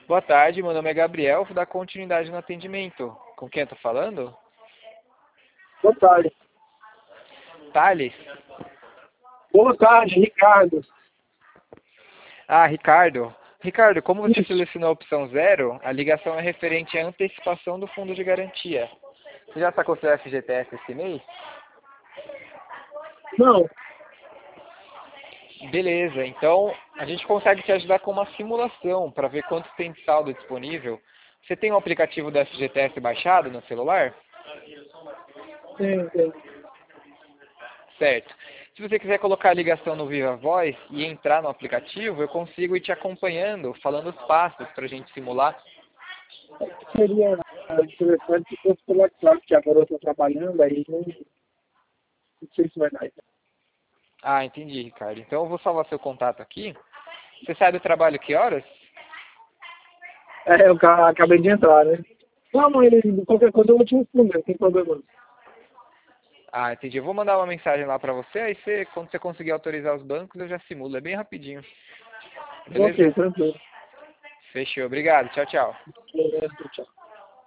Boa tarde, meu nome é Gabriel, vou dar continuidade no atendimento. Com quem eu tô falando? Boa tarde. Thales? Boa tarde, Ricardo. Ah, Ricardo. Ricardo, como você Isso. selecionou a opção 0, a ligação é referente à antecipação do fundo de garantia. Você já sacou seu FGTS esse mês? Não, Beleza, então a gente consegue te ajudar com uma simulação para ver quanto tem de saldo disponível. Você tem o aplicativo do FGTS baixado no celular? tem. Certo. Se você quiser colocar a ligação no Viva Voz e entrar no aplicativo, eu consigo ir te acompanhando, falando os passos para a gente simular. Seria interessante se fosse pelo WhatsApp, que agora eu estou trabalhando, aí não sei se vai dar. Ah, entendi, Ricardo. Então eu vou salvar seu contato aqui. Você sai do trabalho que horas? Eu acabei de entrar, né? Não, mas qualquer coisa eu vou te responder, não tem problema não. Ah, entendi. Eu vou mandar uma mensagem lá para você, aí você, quando você conseguir autorizar os bancos, eu já simulo. É bem rapidinho. Ok, Beleza? tranquilo. Fechou. Obrigado. Tchau, tchau. Beleza, tchau.